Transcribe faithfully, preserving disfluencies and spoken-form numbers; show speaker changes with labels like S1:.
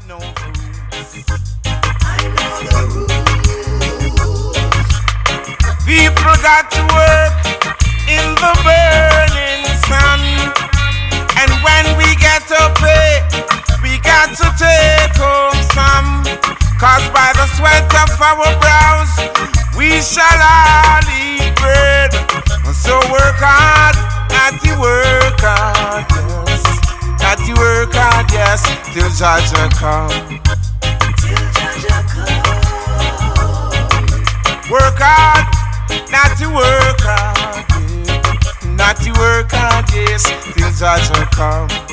S1: know the rules.
S2: I know the rules.
S1: People got to work in the burning sun, and when we get to pay, we got to take home some. Cause by the sweat of our brows, we shall all eat bread. So work hard, at the work hard, yes. At the work hard, yes, till Jaja come.
S2: Till Jaja come.
S1: Work hard, not to work hard, yeah. Not to work hard, yes, till Jaja come.